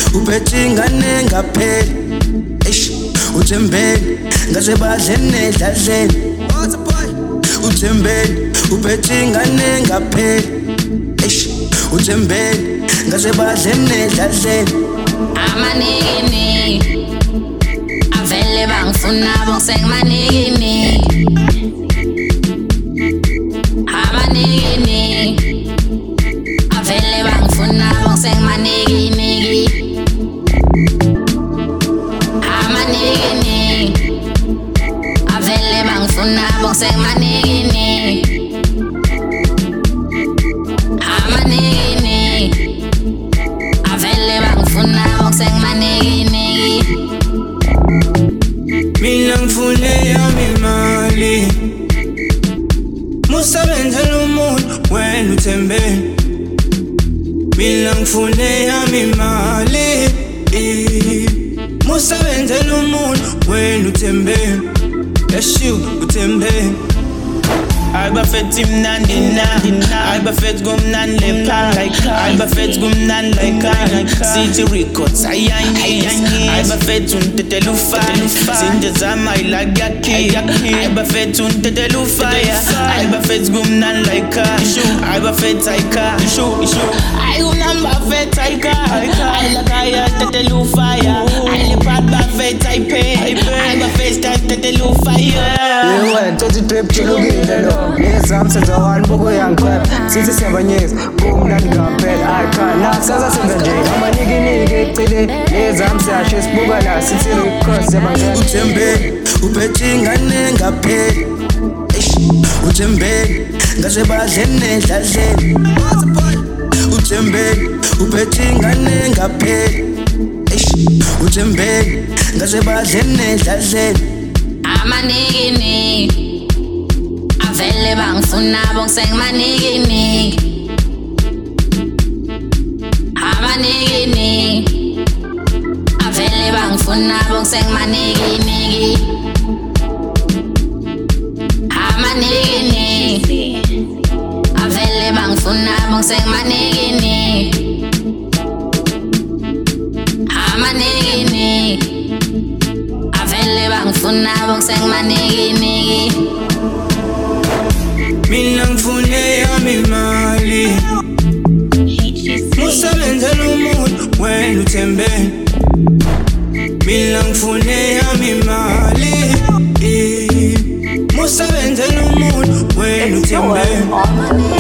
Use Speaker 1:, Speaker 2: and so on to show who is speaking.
Speaker 1: upethingane ngapheli uthembeni ngase badlene dladleni uthembeni upethingane ngapheli uthembeni ngase badlene dladleni
Speaker 2: amanigini avele bangifuna bongisengimanigini amanigini avele bangifuna bongisengimanigini amanigini avele bangifuna bongisengimanigini amanigini avele bangifuna bongisengimanigini
Speaker 3: mina ngifune yami imali musebenzela umuntu wena uthembeni mina ngifune yami imali musebenzela umuntu wena uthembeni uthembeni
Speaker 4: Albafet mnandi na Albafet gumnan lepa Albafet gumnan like City Records ayangis Albafet untetelufa Sinja zama ilagaki Albafet untetelufaya Albafet gumnan like Albafet aika Ayumnan bafet aika Ailakaya tetelufaya Ailipat bafet aipe Albafet tetelufaya
Speaker 5: You went to the trip to look yes, I'm such a hard boy and crap. 67 years, boom, that got bed. I can't now, says I said the J. I'm a nigga today. Yes, I'm such a spoober, City Records, 7 years.
Speaker 1: uthembeni upethingane ngapheli uthembeni ngase badlene dladleni uthembeni upethingane ngapheli uthembeni ngase badlene dladleni
Speaker 2: amanigini avele bangifuna bongisengimanigini amanigini avele bangifuna bongisengimanigini amanigini avele bangifuna bongisengimanigini amanigini avele bangifuna bongisengimanigini
Speaker 3: mina ngifune yami imali musebenzela umuntu wena uthembeni mina ngifune yami imali musebenzela umuntu wena uthembeni